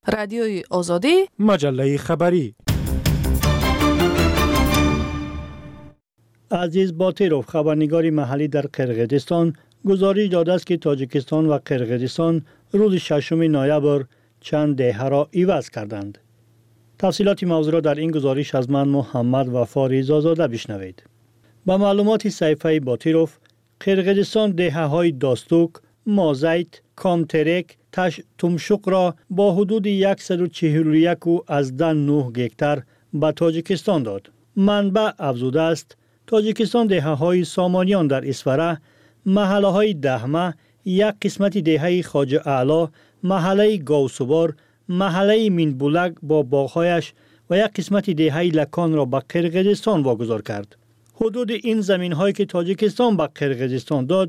رادیوی آزادی، مجله خبری. عزیز باتیروف، خبرنگار محلی در قرقیزستان، گزارش داده است که تاجیکستان و قرقیزستان روز 6 نوامبر چند دهه را عوض کردند. تفصیلات موضوع را در این گزارش از من محمد وفا رضازاده بشنوید. با معلومات صحیفه باتیروف، قرقیزستان دهه‌های داستوک، مازیت، کامترک، تاش تمشق را با حدود 141.9 هکتار به تاجیکستان داد. منبع افزوده است تاجیکستان دهه‌های سامانیان در اسفره، محله‌های دهمه، یک قسمت دهه خواجه اعلی، محله گاوسوبار، محله مینبولک با باغ‌هایش و یک قسمت دهه لکان را به قرقیزستان واگذار کرد. حدود این زمین‌هایی که تاجیکستان به قرقیزستان داد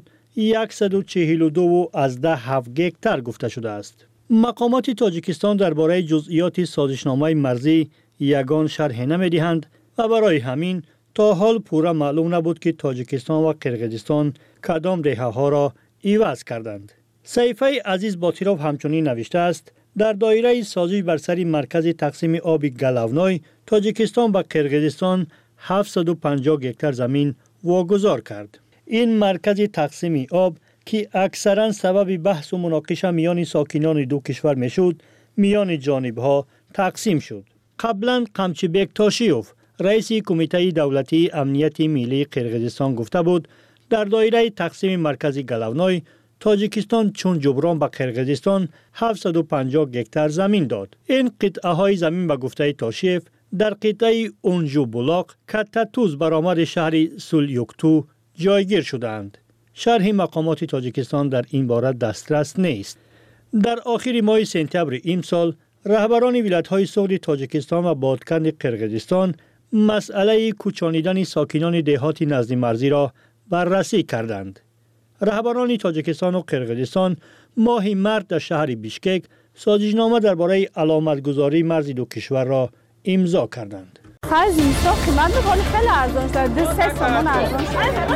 142.7 هکتار گفته شده است. مقامات تاجیکستان درباره جزئیات سازشنامه مرزی یگان شرح نمی‌دهند و برای همین تا حال پورا معلوم نبود که تاجیکستان و قرقیزستان کدام دهه‌ها را عوض کردند. صحیفه عزیز باتیروف همچنین نوشته است در دایره سازش بر سر مرکز تقسیم آب گلاونای تاجیکستان به قرقیزستان 750 هکتار زمین واگذار کرد. این مرکز تقسیم آب که اکثرا سبب بحث و مناقشه میان ساکنان دو کشور میشد، میان جانبها تقسیم شد. قبلا قمچیبک تاشیوف، رئیس کمیته دولتی امنیت ملی قرقیزستان گفته بود در دایره تقسیم مرکز گلاونای تاجیکستان چون جبران به قرقیزستان 750 هکتار زمین داد. این قطعه های زمین به گفته تاشیف در قطعه اونجو بولاق کتتوز برآمد شهر سولیوکتو جایگیر شدند. شرح مقامات تاجیکستان در این باره دسترس نیست. در آخر ماه سپتامبر این سال رهبران ولایت‌های سغد تاجیکستان و بادکند قرقیزستان مسئله کوچانیدن ساکنان دهات نزد مرزی را بررسی کردند. رهبران تاجیکستان و قرقیزستان ماه مارس در شهر بیشکک سازشنامه درباره علامتگذاری مرز دو کشور را امضا کردند. خرج اینستا قیمت می‌کنه خیلی ارزان شده، 3 تومان ارزان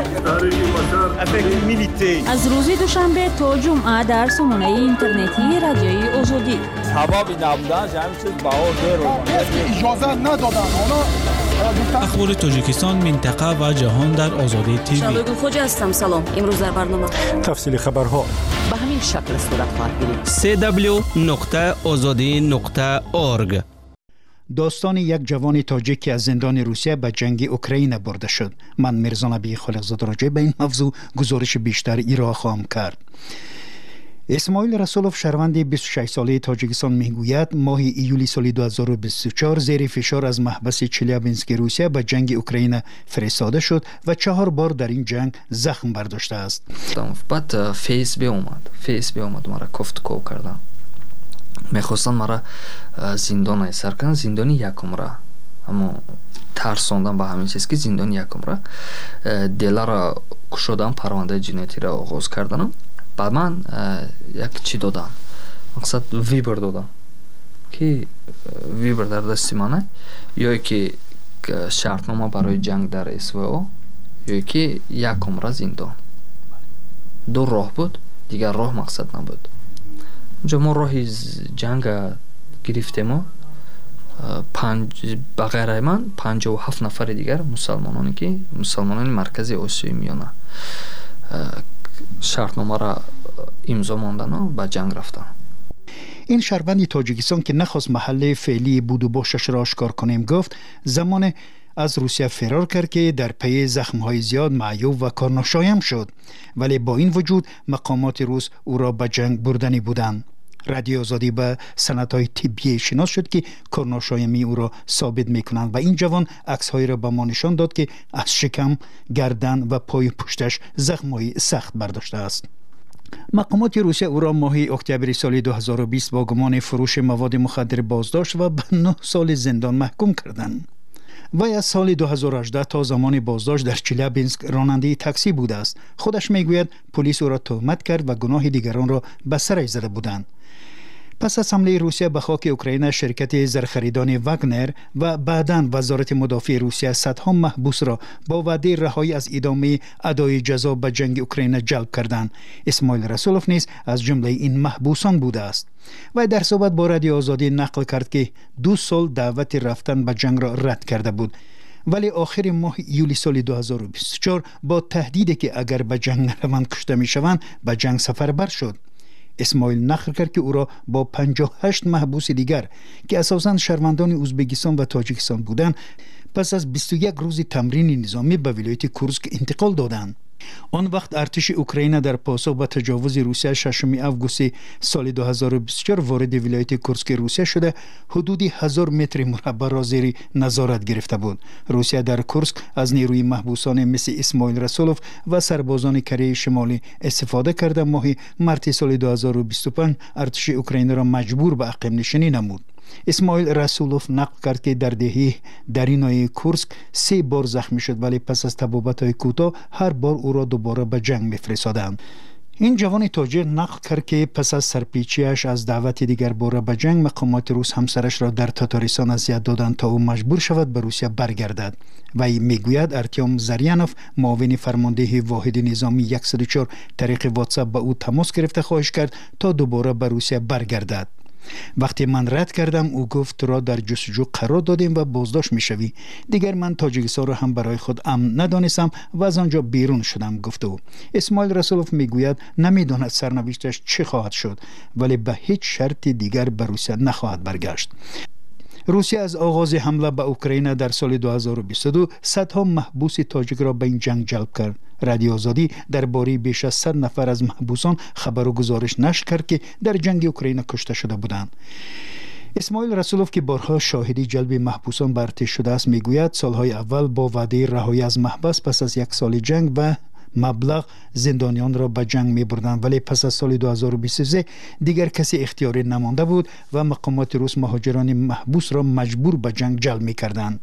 شده. از روز دوشنبه تا جمعه در سامانه اینترنتی رادیوی آزادی. حبابی نبودن همین چیز بهار اجازه ندادن. اخبار تاجیکستان، منطقه و جهان در آزادی تیوی. شبگون خوجا هستم. سلام. امروز در برنامه تفصیل خبرها به همین شکل صورت خواهد گرفت. www.azadi.org. داستان یک جوان تاجیک که از زندان روسیه به جنگ اوکراین برده شد. من میرزا نبی خالقزاده راجع به این موضوع گزارش بیشتر ایرا خواهم کرد. اسماعیل رسولوف شهروند 26 ساله تاجیکستان میگوید ماه ایولی سال 2024 زیر فشار از محبس چلیابینسک روسیه به جنگ اوکراین فرستاده شد و 4 بار در این جنگ زخم برداشته است. بعد فیس به اومد مرا کفت کو کردم. میخواستن مرا زندان ایسر کنن، زندانی یکم را، اما ترساندن به همین چیز که زندان یکم را دل را کشودم، پرونده جنایتی را آغاز کردم. بعد من یک چی دادم، مقصد ویبر دادم که ویبر در دستی منه، یا که شرطنامه برای جنگ در اسوئو، یا که یکم را زندان. 2 راه بود، دیگر راه مقصد نبود. اونجا ما راه جنگ گرفتیم، بغیر من 57 نفر دیگر مسلمانانی که مسلمانان مرکزی آسیای میانه شرطنامه را امضا ماندن و به جنگ رفتن. این شهروند تاجیکستان که نخواست محل فعلی بود و باشش را آشکار کنیم گفت زمان از روسیه فرار کرد که در پی زخم‌های زیاد معیوب و کارناشایم شد، ولی با این وجود مقامات روس او را به جنگ بردنی بودند. رادیو آزادی به سندهای طبی شناس شد که کارناشایمی او را ثابت می‌کنند و این جوان عکس‌هایی را به ما نشان داد که از شکم، گردن و پای پشتش زخم‌های سخت برداشته است. مقامات روسیه او را ماه اکتبر سال 2020 با گمان فروش مواد مخدر بازداشت و به 9 سال زندان محکوم کردند. وی از سال 2018 تا زمان بازداشت در چلیابینسک راننده تاکسی بوده است. خودش میگوید پلیس او را تهمت کرد و گناه دیگران را به سرش زده بودند. پس از حمله روسیه به خاک اوکراین، شرکت زرخریدان واگنر و بعداً وزارت مدافع روسیه صدها محبوس را با وعده رهایی از ادامه ادای جزا به جنگ اوکراین جلب کردند. اسماعیل رسولوف نیز از جمله این محبوسان بوده است. و در صحبت با رادیو آزادی نقل کرد که 2 سال دعوت رفتن به جنگ را رد کرده بود، ولی آخر ماه یولی سال 2024 با تهدیدی که اگر به جنگ نروند کشته میشوند به جنگ سفربر شد. اسماعیل نقل کرد که او را با 58 محبوس دیگر که اساساً شهروندان ازبکستان و تاجیکستان بودند پس از 21 روز تمرین نظامی به ولایت کورسک انتقال دادند. آن وقت ارتش اوکراین در پاسخ به تجاوز روسیه 6 آگوست سال 2024 وارد ولایت کورسک روسیه شده حدود 1000 متر مربع را زیر نظارت گرفته بود. روسیه در کورسک از نیروی محبوسان مثل اسماعیل رسولوف و سربازان کره شمالی استفاده کرده ماه مارس سال 2025 ارتش اوکراین را مجبور به عقب نشینی نمود. اسماعیل رسولوف نقل کرد که در دهه درینای کورسک 3 بار زخمی شد، ولی پس از تبابت‌های کوتاه هر بار او را دوباره به جنگ می‌فرستادند. این جوان تاجر نقل کرد که پس از سرپیچیش از دعوت دیگر باره به جنگ، مقامات روس همسرش را در تاتارستان اذیت دادند تا او مجبور شود به روسیه برگردد. و میگوید ارتیوم زریانوف معاون فرمانده واحد نظامی 104 طریق واتساپ با او تماس گرفته خواهش کرد تا دوباره به روسیه برگردد. وقتی من رد کردم او گفت را در جستجو قرار دادیم و بازداشت میشوی. دیگر من تاجیکستان را هم برای خود امن ندانستم و از آنجا بیرون شدم، گفت او. اسماعیل رسولوف میگوید نمیداند سرنوشتش چه خواهد شد، ولی به هیچ شرط دیگر به روسیه نخواهد برگشت. روسیه از آغاز حمله به اوکراین در سال 2022 صدها محبوس تاجیک را به این جنگ جلب کرد. رادیو آزادی درباره بیش از 100 نفر از محبوسان خبر و گزارش نشر کرد که در جنگ اوکراین کشته شده بودند. اسماعیل رسولوف که بارها شاهدی جلب محبوسان به ارتش شده است میگوید سالهای اول با وعده رهایی از محبس پس از 1 سال جنگ و مبلغ زندانیان را به جنگ می بردند، ولی پس از سال 2023 دیگر کسی اختیاری نمانده بود و مقامات روس مهاجران محبوس را مجبور به جنگ جلب می کردند.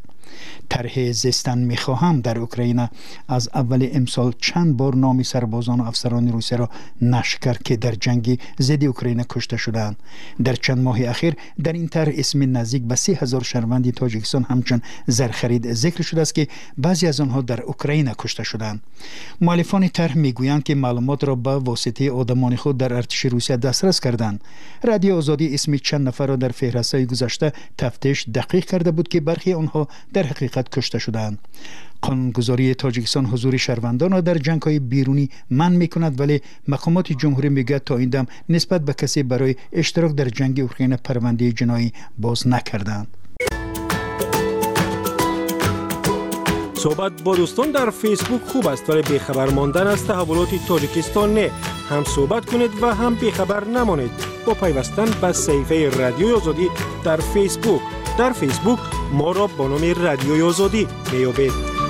طرح زیستن می خواهم در اوکراین از اول امسال چند بار نام سربازان و افسران روسیه را نشر کرد که در جنگ ضد اوکراین کشته شدند. در چند ماه اخیر در این طرح اسم نزدیک به 3000 شهروند تاجیکستان همچون زرخرید ذکر شده است که بعضی از آنها در اوکراین کشته شدند. مؤلفان طرح میگویند که معلومات را به واسطه آدمان خود در ارتش روسیه دسترس کردند. رادیو آزادی اسم چند نفر را در فهرست‌های گذشته تفتیش دقیق کرده بود که برخی آنها در حقیقت کشته شدند. قانونگذاری تاجیکستان حضور شهروندان را در جنگ‌های بیرونی منع می‌کند، ولی مقامات جمهوری میگوید تا این دم نسبت به کسی برای اشتراک در جنگ اوکراین پرونده جنایی باز نکردند. صحبت با دوستان در فیسبوک خوب است، ولی بیخبر ماندن از تحولات تاجیکستان نه. هم صحبت کنید و هم بیخبر نمانید با پیوستن به صفحه رادیو آزادی در فیسبوک. در فیسبوک ما را با نام رادیو آزادی میابید.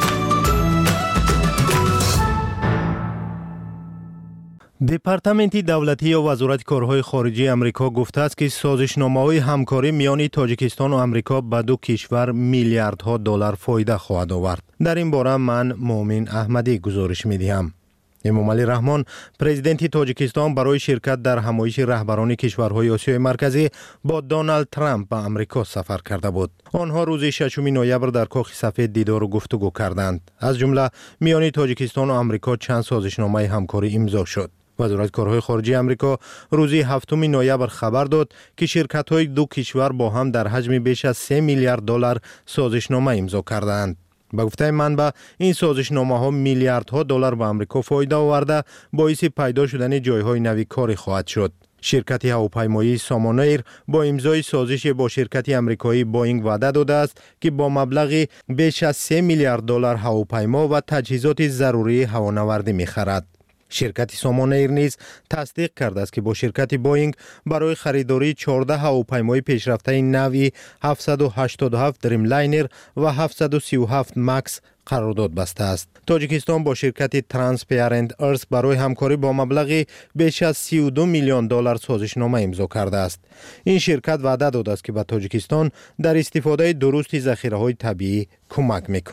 دپارتمنت دولتی یا وزارت کارهای خارجی امریکا گفته است که سازشنامه‌های همکاری میان تاجیکستان و امریکا به 2 کشور میلیاردها دلار فایده خواهد آورد. در این باره من مومن احمدی گزارش می‌دهم. امام علی رحمان پرزیدنت تاجیکستان برای شرکت در همایش رهبران کشورهای آسیای مرکزی با دونالد ترامپ به امریکا سفر کرده بود. آنها روز 6 نوامبر در کاخ سفید دیدار و گفتگو کردند. از جمله میان تاجیکستان و امریکا چند سازشنامه همکاری امضا شد. وزارت کارهای خارجی امریکا روز 7 نوامبر خبر داد که شرکت‌های 2 کشور با هم در حجم بیش از 3 میلیارد دلار سازشنامه امضا کردند. به گفته منبع این سازشنامه‌ها میلیاردها دلار به امریکا فایده آورده باعث پیدا شدن جایهای نوی کاری خواهد شد. شرکت هواپیمایی سامانایر با امضای سازش با شرکت امریکایی بوئینگ وعده داده است که با مبلغ بیش از 3 میلیارد دلار هواپیما و تجهیزات ضروری هوانوردی می‌خرد. شرکت سامانایر نیز تصدیق کرده است که با شرکت بوئینگ برای خریداری 14 هواپیمای پیشرفته نوع 787 دریم لاینر و 737 مکس قرارداد بسته است. تاجیکستان با شرکت ترانسپیرنت ارث برای همکاری با مبلغ بیش از 32 میلیون دلار سازشنامه امضا کرده است. این شرکت وعده داده است که به تاجیکستان در استفاده درست ذخیره‌های طبیعی کمک می‌کند.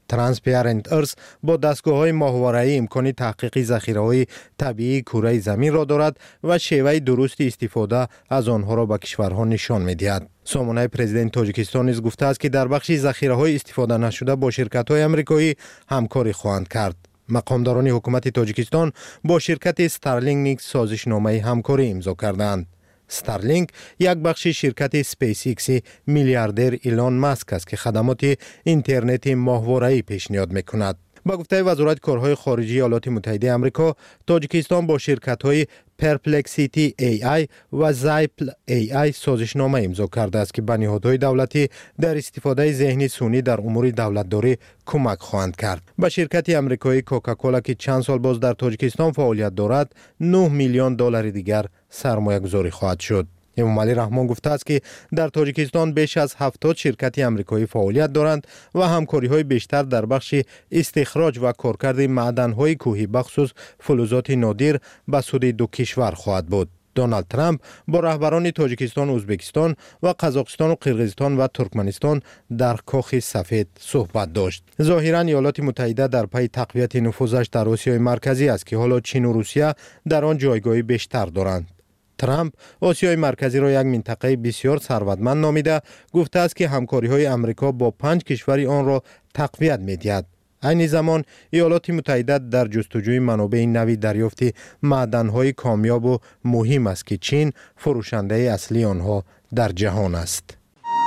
ترانسپیرنت ارث با دستگاه‌های ماهواره‌ای امکان تحقیق ذخیره‌های طبیعی کره زمین را دارد و شیوه درست استفاده از آنها را به کشورها نشان می‌دهد. سامانه پرزیدنت تاجیکستان نیز گفته است که در بخش ذخیره‌های استفاده نشده با شرکت‌های آمریکایی همکاری خواهند کرد. مقامداران حکومت تاجیکستان با شرکت استارلینک نیز سازشنامه همکاری امضا کردند. استارلینک یک بخش شرکت اسپیس ایکس میلیاردر ایلان ماسک است که خدمات اینترنت ماهواره‌ای پیشنهاد می‌کند. با گفته وزارت کارهای خارجه ایالات متحده آمریکا، تاجیکستان با شرکت‌های پرپلکسیتی AI و زایپل AI سازشنامه امضا کرده است که به نهادهای دولتی در استفاده ذهن سونی در امور دولتداری کمک خواهند کرد. به شرکت آمریکایی کوکاکولا که چند سال باز در تاجیکستان فعالیت دارد، 9 میلیون دلار دیگر سرمایه گذاری خواهد شد. امام علی رحمان گفته است که در تاجیکستان بیش از 70 شرکت آمریکایی فعالیت دارند و همکاری‌های بیشتر در بخش استخراج و کارکرد معدن‌های کوهی بخصوص فلزات نادر به سود دو کشور خواهد بود. دونالد ترامپ با رهبران تاجیکستان، ازبکستان و قزاقستان و قرقیزستان و ترکمنستان در کاخ سفید صحبت داشت. ظاهراً ایالات متحده در پی تقویت نفوذش در آسیای مرکزی است که حالا چین و روسیه در آن جایگاهی بیشتر دارند. ترامپ آسیای مرکزی را یک منطقه بسیار ثروتمند نامیده، گفته است که همکاری‌های آمریکا با 5 کشور آن را تقویت می‌دهد. این زمان ایالات متحده در جستجوی منابع نوی دریافت معدن‌های کامیاب و مهم است که چین فروشنده اصلی آنها در جهان است.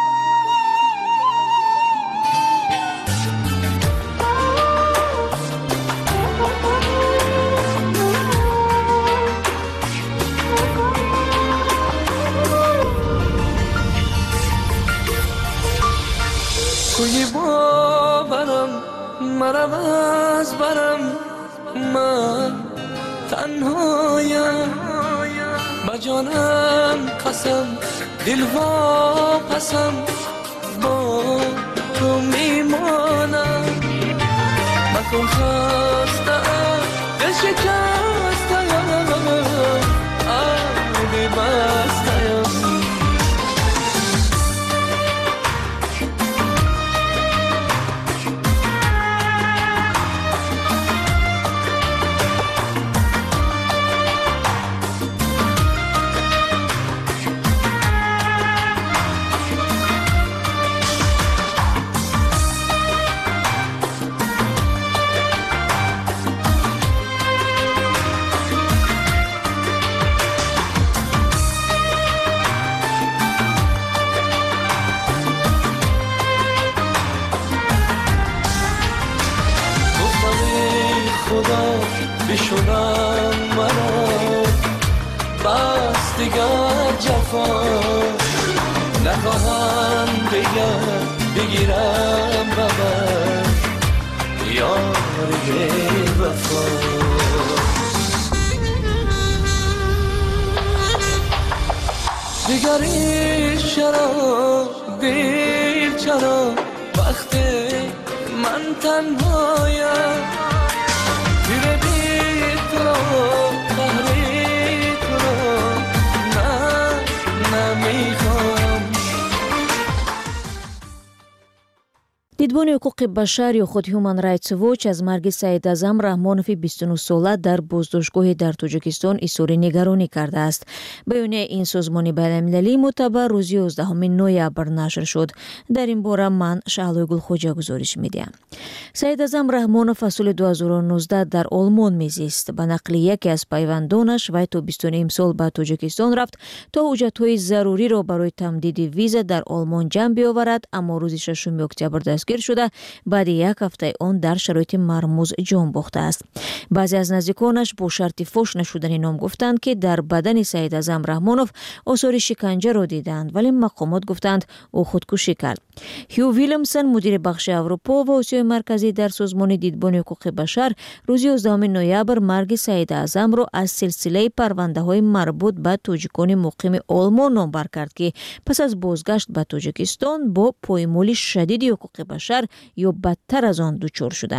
کوی باورم مرم از برم، من تنهایم با جانم قسم، دل واپسم با تو میمانم. مکن خستم دل شکستم، آبی بستم. بشونم مرا بس دیگر جفا نخواهم دیگر بگیرم ببر یاری وفا. دیگری چرا دیر چرا وقتی من تنهایم، دیدبان حقوق بشر یا خود هیومن رایتس واچ از مرگ سعید اعظم رحمانوف 29 ساله در بازداشتگاه در تاجیکستان اظهار نگرانی کرده است. بیانیه این سازمان بین‌المللی معتبر روز 11 نوامبر نشر شد. در این باره من شعله گلخوجا گزارش میدم. سعید اعظم رحمانوف از سال 2019 در آلمان میزیست. به نقل یکی از پیوندانش وی تا 29 سال به تاجیکستان رفت تا حجت‌های ضروری را برای تمدید ویزا در آلمان جمع بیاورد، اما روز 6 اکتبر دستگیر شده بعد یک هفته آن در شرایط مرموز جان باخته است. بعضی از نزدیکانش با شرط فحش نشدن نام گفتند که در بدن سعید اعظم رحمانوف آثار شکنجه را دیدند، ولی مقامات گفتند او خودکشی کرد. هیو ویلیامسون مدیر بخش اروپا و آسیای مرکزی در سازمان دیدبان حقوق بشر روز 11 نوامبر مرگ سعید اعظم را از سلسله پرونده‌های مربوط به تاجیکان مقیم آلمان نامبر کرد که پس از بازگشت به تاجیکستان با پایمالی شدید حقوق بشر یا بدتر از آن دچار شدند.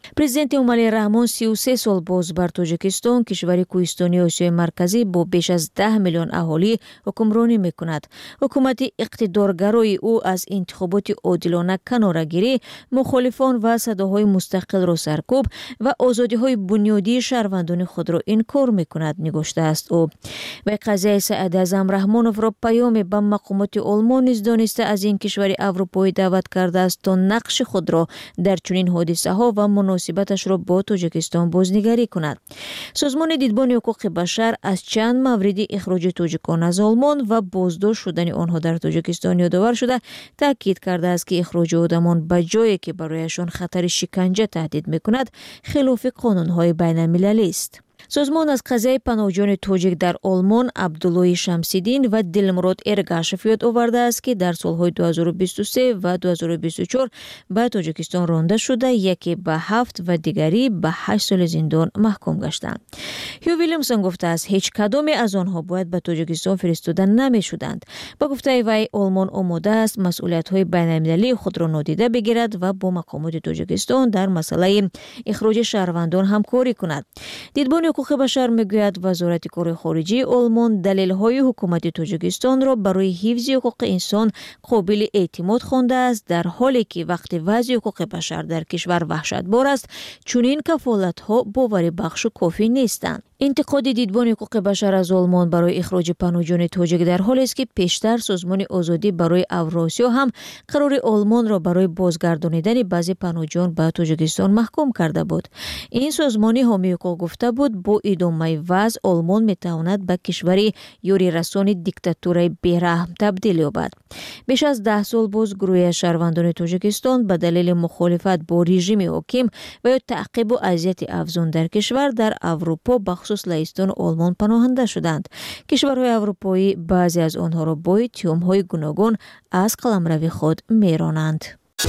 президенти Эмомали Раҳмон 33 сол боз бар Тоҷикистон, кишвари кӯҳистони Осиёи марказӣ бо беш аз 10 миллион аҳолӣ ҳукмронӣ мекунад. ҳукумати иқтидоргарои ӯ аз интихоботи одилона канорагирӣ, мухолифон ва садоҳои мустақилро саркӯб ва озодиҳои бунёдии шаҳрвандони худро инкор мекунад, нигоштааст ӯ. вай қазияи Саидазам Раҳмоновро паёме ба мақомоти Олмон низ дониста аз ин кишвари аврупоӣ даъват кардааст то нақши худро дар чунин ҳодисаҳо ва муносибаташро бо Тоҷикистон бознигарӣ кунад. Созмони дидбони ҳуқуқи башар аз чанд мавриди ихроҷи тоҷикон аз Олмон ва боздошт шудани онҳо дар Тоҷикистон ёдовар шуда, таъкид кардааст ки ихроҷи одамон ба ҷое ки барояшон хатари шиканҷа таҳдид мекунад, хилофи қонунҳои байналмилалист. созмон аз қазияи паноҳҷони тоҷик дар Олмон Абдуллои Шамсиддин ва Дилмурод Эргашев ёд овардааст ки дар солҳои 2023 ва 2024 ба Тоҷикистон ронда шуда, яке ба 7 ва дигари ба 8 соли зиндон маҳкум гаштанд. Хью Вильямсон гуфтааст, ҳеҷ кадоме аз онҳо бояд ба Тоҷикистон фиристода намешуданд. Ба гуфтаи вай, Олмон омода аст масъулиятҳои байналмилалии худро нодида бигирад ва бо мақомоти Тоҷикистон дар масъалаи ихроҷи шаҳрвандон ҳамкорӣ кунад. Дидбони ҳуқуқи башар мегӯяд вазорати кори хориҷии Олмон далелҳои ҳукумати Тоҷикистонро барои ҳифзи ҳуқуқи инсон қобили эътимод хондааст, дар ҳоле ки вақти вазъи ҳуқуқи башар дар кишвар ваҳшатбор аст, чунин кафолатҳо боварибахшу кофӣ нестанд. интиқоди дидбони ҳуқуқи башар аз Олмон барои ихроҷи паноҳҷони тоҷик дар ҳолест ки пештар Созмони озодӣ барои Авросиё ҳам қарори Олмонро барои бозгардонидани баъзе паноҳҷон ба Тоҷикистон маҳкум карда буд. ин созмони ҳомии ҳуқуқ гуфта буд, бо идомаи вазъ Олмон метавонад ба кишвари ёрирасони диктатураи бераҳм табдил ёбад. беш аз 10 сол боз гурӯҳи аз шаҳрвандони Тоҷикистон ба далели мухолифат бо режими ҳоким ва ё таъқибу азияти афзун дар кишвар дар Аврупо бахусус Лаҳистони Олмон паноҳанда шуданд. кишварҳои аврупоӣ баъзе аз онҳоро бо иттиҳомҳои гуногун аз қаламрави худ меронанд.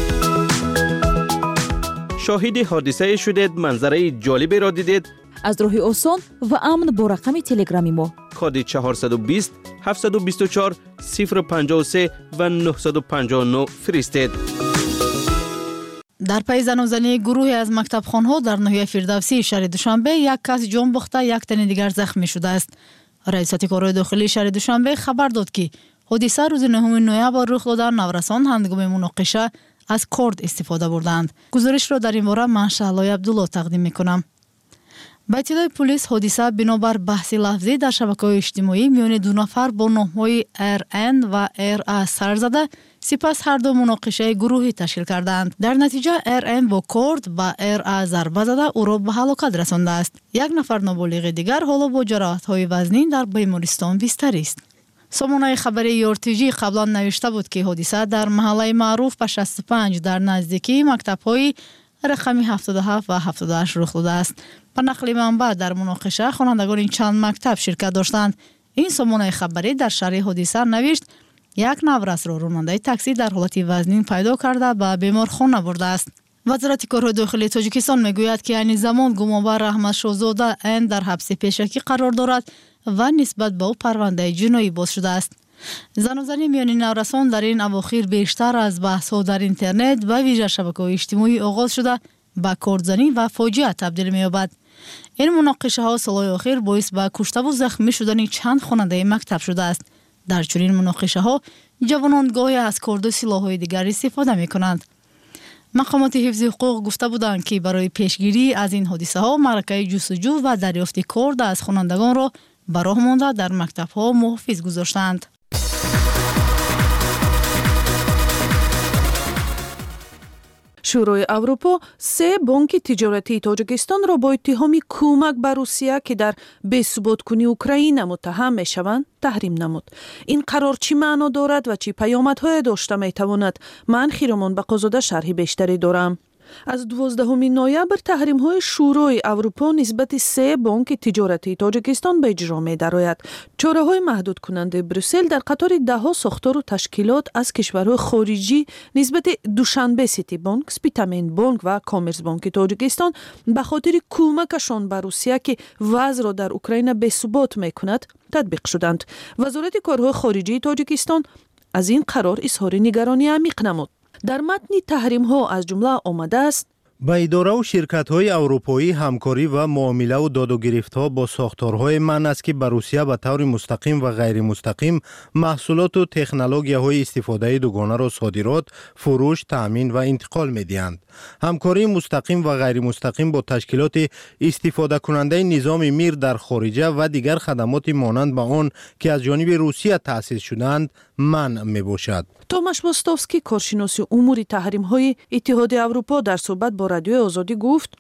шоҳиди ҳодисае шудед, манзараи ҷолиберо дидед? аз роҳи осон ва амн бо рақами телеграми мо коди 420 724 053 ва 959 фиристед. дар пайи занозании гурӯҳе аз мактабхонҳо дар ноҳияи Фирдавсии шаҳри Душанбе як кас ҷон бохта, як тани дигар захмӣ шудааст. раисати корҳои дохилии шаҳри Душанбе хабар дод, ки ҳодиса рӯзи 9 ноябр рух дода, наврасон ҳангоми муноқиша аз корд истифода бурданд. гузоришро дар ин бора ман Шаҳлои Абдулло тақдим мекунам. ба иттилои пулис, ҳодиса бинобар баҳси лафзӣ дар шабакаҳои иҷтимоӣ миёни ду нафар бо номҳои РН ва РА сар зада, сипас ҳарду муноқишаи гурӯҳӣ ташкил карданд. дар натиҷа РН бо корд ба РА зарба зада, ӯро ба ҳалокат расондааст. як нафар ноболиғи дигар ҳоло бо ҷароҳатҳои вазнин дар бемористон бистарист. сомонаи хабарии ёртиҷӣ қаблан навишта буд, ки ҳодиса дар маҳаллаи маъруф ба 65 дар наздикии мактабҳои рақами 77 ва 78 рух додааст. ба нақли манбаъ, дар муноқиша хонандагони чанд мактаб ширкат доштанд. ин сомонаи хабарӣ дар шаҳри ҳодиса навишт, як наврасро ронандаи таксӣ дар ҳолати вазнин пайдо карда ба беморхона бурдааст. вазорати корҳои дохилии Тоҷикистон мегӯяд, ки айни замон гумонбар Раҳмат Шоҳзода Н дар ҳабси пешакӣ қарор дорад ва нисбат ба ӯ парвандаи ҷиноӣ боз шудааст. занозанӣ миёни наврасон дар ин авохир бештар аз баҳсҳо дар интернет ва вижа шабакаҳои иҷтимоӣ оғоз шуда, ба кордзанӣ ва фоҷиа табдил меёбад. ин муноқишаҳо солҳои охир боис ба куштаву захмӣ шудани чанд хонандаи мактаб шудааст. дар чунин муноқишаҳо ҷавонон гоҳе аз корду силоҳҳои дигар истифода мекунанд. мақомоти ҳифзи ҳуқуқ гуфта буданд, ки барои пешгирӣ аз ин ҳодисаҳо маъракаи ҷустуҷӯ ва дарёфти корд аз хонандагонро ба роҳ монда дар мактабҳо муҳофиз гузоштанд. шӯрои Аврупо 3 бонки тиҷоратии Тоҷикистонро бо иттиҳоми кӯмак ба Русия, ки дар бесуботкунии Украина муттаҳам мешаванд, таҳрим намуд. ин қарор чӣ маъно дорад ва чӣ паёмадҳое дошта метавонад? ман Хиромон Бақозода шарҳи бештаре дорам. аз 12 ноябр таҳримҳои шӯрои Аврупо нисбати 3 бонки тиҷоратии Тоҷикистон ба иҷро медарояд. чораҳои маҳдудкунандаи Брюссел дар қатори даҳҳо сохтору ташкилот аз кишварҳои хориҷӣ нисбати Душанбе Сити Банк, Спитамен Банк ва Коммерсбанки Тоҷикистон ба хотири кӯмакашон ба Русия, ки вазъро дар Украина бесубот мекунад, татбиқ шуданд. вазорати корҳои хориҷии Тоҷикистон аз ин қарор изҳори нигаронӣ амиқ намуд. дар матни таҳримҳо аз ҷумла омадааст: با اداره و شرکت‌های اروپایی همکاری و معامله و داد و گرفت‌ها با ساختارهای منع است که به روسیه به طور مستقیم و غیر مستقیم محصولات و تکنولوژی‌های استفاده دوگانه را صادرات، فروش، تأمین و انتقال می‌دهند. همکاری مستقیم و غیر مستقیم با تشکیلات استفاده کننده نظام میر در خارجه و دیگر خدمات مانند به آن که از جانب روسیه تأسیس شدند منع میباشد. توماش بوستوفسکی کارشناس امور تحریم‌های اتحاد اروپا در صحبت با رادیو آزادی گفت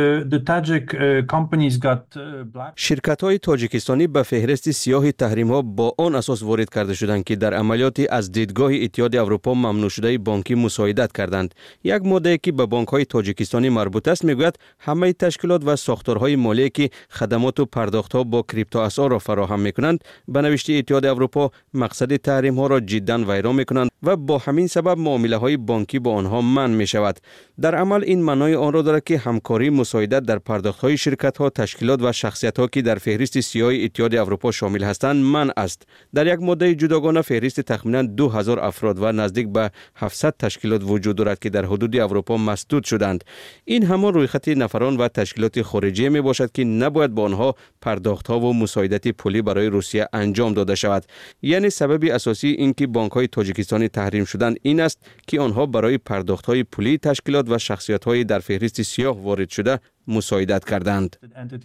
شرکت‌های تاجیکستانی به فهرست سیاه تحریم‌ها با آن اساس وارد کرده شدند که در عملیاتی از دیدگاه اتحاد اروپا ممنوع شده بانکی مساعدت کردند. یک ماده که به بانک‌های تاجیکستانی مربوط است میگوید همه تشکیلات و ساختارهای مالی که خدمات و پرداخت‌ها با کریپتو اسعار را فراهم می‌کنند به نوشته اتحاد اروپا مقصد تحریم‌ها را جداً ویران می‌کنند و با همین سبب معامله‌های بانکی با آنها منع می‌شود. در عمل این معنای آن را دارد که همکاری مساعدت در پرداخت‌های شرکت‌ها، تشکیلات و شخصیت‌ها که در فهرست سیاه اتحاد اروپا شامل هستند منع است. در یک ماده جداگانه فهرست تخمیناً 2000 افراد و نزدیک به 700 تشکیلات وجود دارد که در حدود اروپا مسدود شدند. این همان رویخط نفران و تشکیلات خارجی میباشد که نباید با آنها پرداخت‌ها و مساعدت پولی برای روسیه انجام داده شود. یعنی سبب اساسی اینکه بانک‌های تاجیکستانی تحریم شدند این است که آنها برای پرداخت‌های پولی تشکیلات و شخصیت‌های در فهرست سیاه وارد شده مساعدت کردند.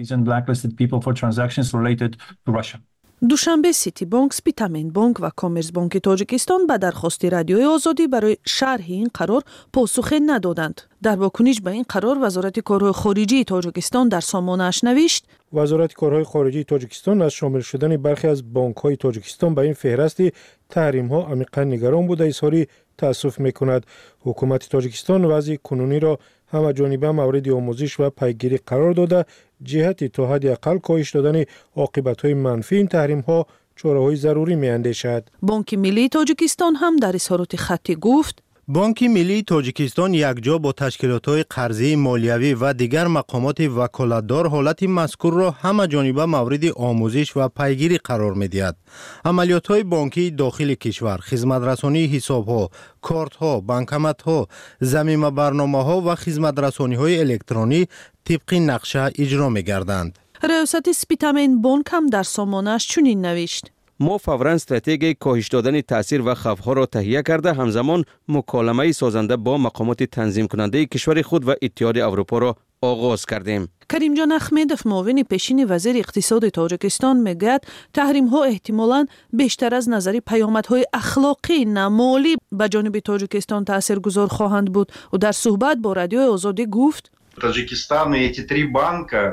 دوشنبه سیتی بانک، سپیتامین بانک و کامرس بانک تاجیکستان به درخواست رادیوی آزادی برای شرح این قرار پاسخ ندادند. در واکنش به این قرار وزارت کارهای خارجی تاجیکستان در سامانه‌اش نوشت: وزارت کارهای خارجی تاجیکستان از شامل شدن برخی از بانک‌های تاجیکستان به این فهرست تحریم‌ها عمیقاً نگران بود و اظهار تأسف می‌کند. حکومت تاجیکستان وضع کنونی را همه‌جانبه مورد آموزش و پیگیری قرار داده جهت تا حد اقل کاهش دادن عاقبت‌های منفی این تحریم‌ها چاره‌های ضروری می‌اندیشد. بانک ملی تاجیکستان هم در اظهارات خطی گفت: بانک ملی تاجیکستان یکجا با تشکیلات‌های قرضی مالیوی و دیگر مقامات وکالتدار حالت مذکور را همه جانبه مورد آموزش و پیگیری قرار می‌دهد. عملیات‌های بانکی داخل کشور، خدمت‌رسانی حساب‌ها، کارت‌ها، بانکمت‌ها، ضمیمه برنامه‌ها و خدمت‌رسانی‌های الکترونی طبق نقشه اجرا می‌گردند. ریاست سپیتامین بانک هم در سامانه‌اش چنین نوشت: ما فوراً استراتژی کاهش دادن تاثیر و خوف‌ها را تهیه کرده همزمان مکالمه سازنده با مقامات تنظیم کننده کشور خود و اتحاد اروپا را آغاز کردیم. کریم جان احمدوف معاون پیشین وزیر اقتصاد تاجیکستان میگوید تحریم‌ها احتمالاً بیشتر از نظر پیامدهای اخلاقی نه مالی به جانب تاجیکستان تاثیرگذار خواهند بود و در صحبت با رادیو آزادی گفت: Таджикистан и эти три банка,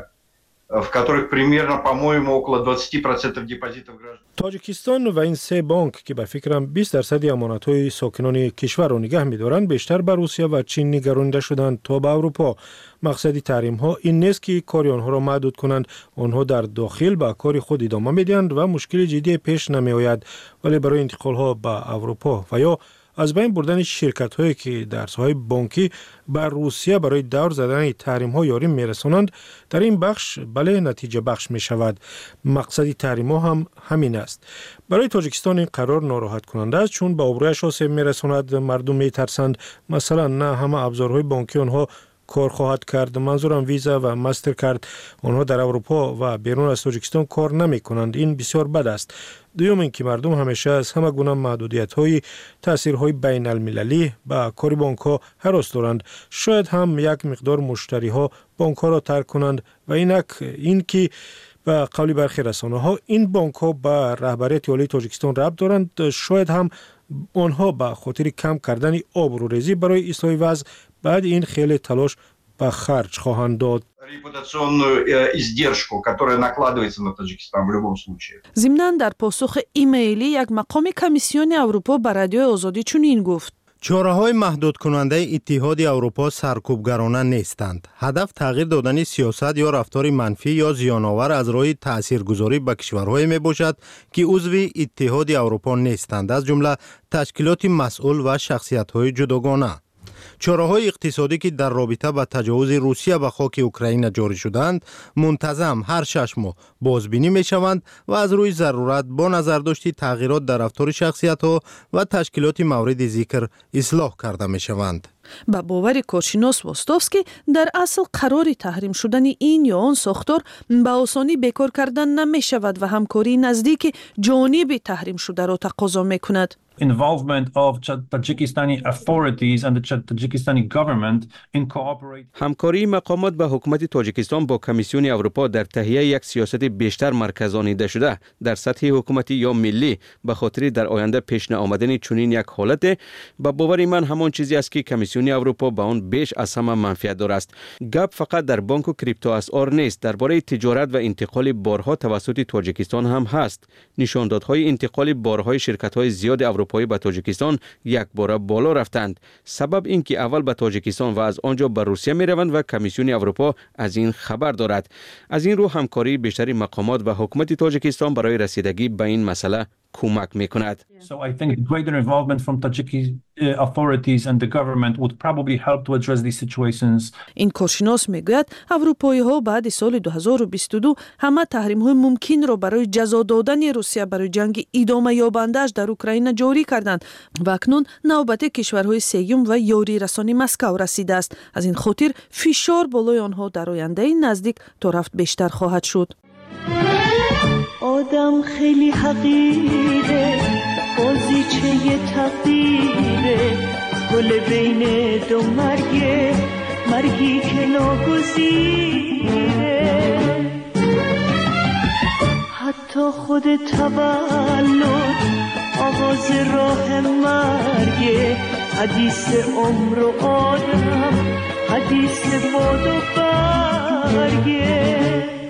в которых примерно, по-моему, около 20% депозитов граждан. تاجیکستان و این سه بانک که به فکرم 20% امانت‌های ساکنان کشور را نگه می‌دارند بیشتر به روسیه و چین نگرانیده شدند تا به اروپا. مقصد تحریم‌ها این نیست که کار آنها را محدود کنند. آنها در داخل به کار خود ادامه می‌دهند و مشکل جدی پیش نمی‌آید، ولی برای انتقال‌ها به اروپا و یا از بین بردن شرکت‌هایی که در ساحه بانکی بر روسیه برای دور زدن تحریم‌ها یاری می‌رسانند در این بخش بله نتیجه بخش می‌شود. مقصد تحریم‌ها هم همین است. برای تاجیکستان این قرار ناراحت کننده است چون به آبرویش آسیب می‌رساند. مردم می‌ترسند مثلا نه همه ابزارهای بانکی آنها کار خواهد کرد. منظورم ویزا و مسترکارد آنها در اروپا و بیرون از تاجیکستان کار نمی کنند. این بسیار بد است. دوم اینکه مردم همیشه از همه گونه محدودیت‌های تاثیرهای بین المللی به کار بانک‌ها هراس دارند. شاید هم یک مقدار مشتری‌ها بانک‌ها را ترک کنند و اینکه به قول برخی رسانه‌ها این بانک‌ها به رهبریت عالی تاجیکستان ربط دارند. شاید هم آنها به خاطر کم کردن آبروریزی برای اصلاح وضع بعد این خیلی تلاش به خرج خواهند داد. ضمناً در پاسخ ایمیلی یک مقام کمیسیون اروپا به رادیو آزادی چنین گفت: چاره‌های محدود کننده اتحاد اروپا سرکوبگرانه نیستند. هدف تغییر دادن سیاست یا رفتار منفی یا زیان‌آور از راه تاثیرگذاری به کشورهای میباشد که عضو اتحاد اروپا نیستند، از جمله تشکیلات مسئول و شخصیت‌های جداگانه. چاره‌های اقتصادی که در رابطه با تجاوز روسیه به خاک اوکراین جاری شدند منتظم هر 6 ماه بازبینی می‌شوند و از روی ضرورت با نظرداشت تغییرات در رفتار شخصیت‌ها و تشکیلات مورد ذکر اصلاح کرده می‌شوند. با باور کارشناس واستوفسکی در اصل قرار تحریم شدن این یا آن ساختار به آسانی بیکار کردن نمی شود و همکاری نزدیک جانب تحریم شده را تقاضا می کند. Involvement of Tajikistani authorities and the Tajikistani government in cooperate. همکاری مقامات با حکومت تاجیکستان با کمیسیون اروپا در تهیه یک سیاست بیشتر مرکزانیده شده در سطح حکومتی یا ملی به خاطر در آینده پیش آمدن چنین یک حالت با باور من همان چیزی است که کمیسیون اروپا با آن بیش از همه منفعت دارد است. گپ فقط در بانک و کریپتو اسعار نیست، درباره تجارت و انتقال بارها توسط تاجیکستان هم هست. نشاندادهای انتقال بارهای شرکت‌های زیاد اروپایی به تاجیکستان یک بار بالا رفتند. سبب این که اول به تاجیکستان و از آنجا به روسیه می روند و کمیسیون اروپا از این خبر دارد. از این رو همکاری بیشتری مقامات و حکومت تاجیکستان برای رسیدگی به این مسئله کمک می کند. So I think greater involvement from Tajiki authorities and the government would probably help to address these situations. این کارشناس میگوید اروپایی ها بعد سال 2022 همه تحریم های ممکن را برای جزا دادن روسیه برای جنگ ادامه یابنده‌اش در اوکراین جاری کردند و اکنون نوبت کشورهای سوم و یاری رسانی مسکو رسیده است. از این خاطر فشار بالای آنها در آینده نزدیک تا رفت بیشتر خواهد شد. آدم خیلی حقیره، بازیچه تقدیره، گل بین دو مرگه، مرگی که ناگزیره. حتی خود تولد آغاز راه مرگه، حدیث عمر و آدم، حدیث باد و برگه.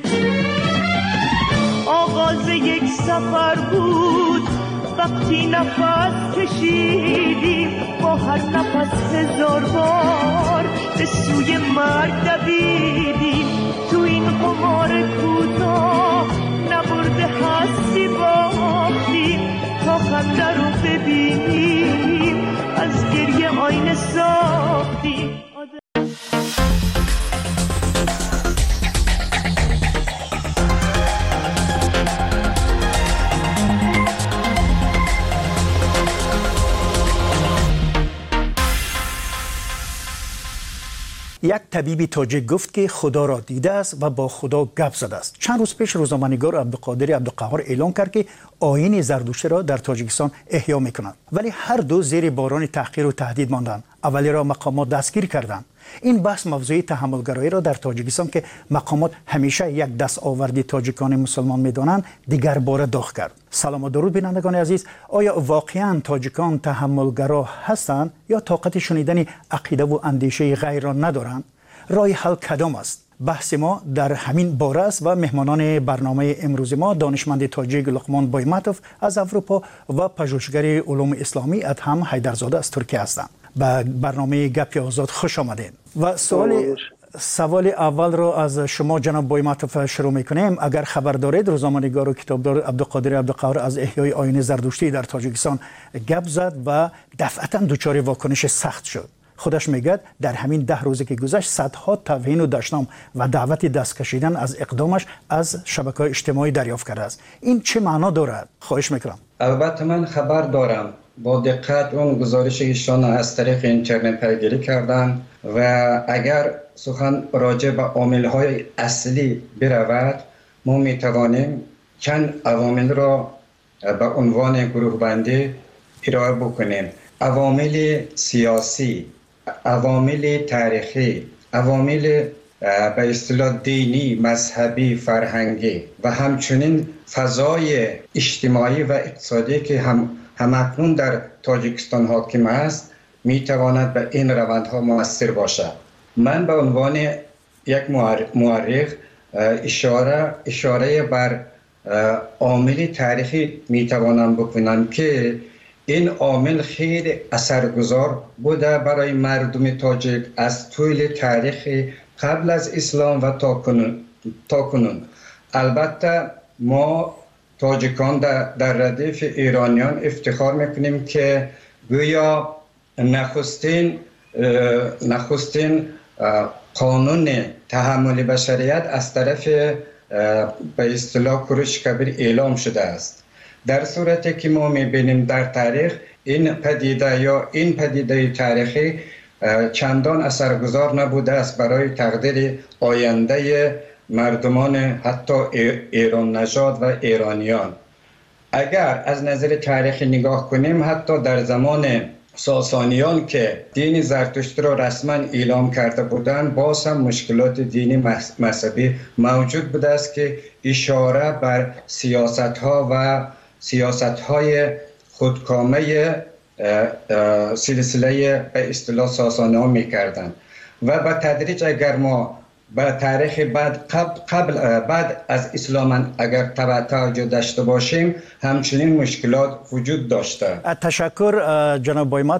آغاز یک سفر بود وقتی نفس کشیدیم، با هر نفس هزار بار به سوی مرگ دویدیم. تو این قمار کوتاه نبرده هستی باختیم، تا خنده رو ببینیم از گریه آینه ساختیم. یک طبیب تاجیک گفت که خدا را دیده است و با خدا گپ زده است. چند روز پیش روزنامه‌نگار عبدالقادر عبدالقهار اعلام کرد که آیین زردشتی را در تاجیکستان احیا می‌کنند، ولی هر دو زیر باران تحقیر و تهدید ماندند. اولی را مقامات دستگیر کردند. این بحث موضوع تحملگرایی را در تاجیکستان که مقامات همیشه یک دستاوردی تاجیکان مسلمان می‌دانند دیگر باره داغ کرد. سلام و درود بینندگان عزیز. آیا واقعاً تاجیکان تحملگرا هستند یا طاقت شنیدن عقیده و اندیشه غیر را ندارند؟ راه حل کدام است؟ بحث ما در همین باره است و مهمانان برنامه امروز ما دانشمند تاجیک لقمان بایمتوف از اروپا و پژوهشگر علوم اسلامی ادهم حیدرزاده از ترکیه هستند. به برنامه گپ آزاد خوش آمدید. و سوال اول را از شما جناب بایمتوف شروع میکنیم. اگر خبر دارید روزنامه‌نگار و کتابدار عبدالقادر عبدالقهار از احیای آیین زردشتی در تاجیکستان گپ زد و دفعتا دچار واکنش سخت شد. خودش میگه در همین 10 روزی که گذشت صدها توهین و دشنام و دعوت دست کشیدن از اقدامش از شبکه‌های اجتماعی دریافت کرده است. این چه معنا دارد؟ خواهش میکنم. البته من خبر دارم، با دقت اون گزارش ایشان از طریق اینترنت پیگیری کردم و اگر سخن راجع به عامل‌های اصلی برود ما میتوانیم چند عوامل را به عنوان گروه بندی ارائه بکنیم. عوامل سیاسی، عوامل تاریخی، عوامل به اصطلاح دینی، مذهبی، فرهنگی و همچنین فضای اجتماعی و اقتصادی که همکنون در تاجیکستان حاکم است میتواند به این روندها مؤثر باشد. من به عنوان یک مورخ اشاره بر عامل تاریخی میتوانم بکنم که این عامل خیلی اثرگذار بوده برای مردم تاجیک از طول تاریخ قبل از اسلام و تا کنون. البته ما تاجیکان در ردیف ایرانیان افتخار میکنیم که گویا نخستین قانون تحمل بشریت از طرف به اصطلاح کوروش کبیر اعلام شده است. در صورتی که ما میبینیم در تاریخ این پدیده تاریخی چندان اثرگذار نبوده است برای تقدیر آینده مردمان حتی ایران نژاد و ایرانیان. اگر از نظر تاریخی نگاه کنیم، حتی در زمان ساسانیان که دین زرتشت را رسما اعلام کرده بودند، باز هم مشکلات دینی مذهبی موجود بوده است که اشاره بر سیاست‌های خودکامه سلسله به اصطلاح ساسانی‌ها می‌کردند و به تدریج اگر ما به تاریخ بعد از اسلام اگر توجه داشته باشیم، همچنین مشکلات وجود داشته. تشکر جناب بایمات.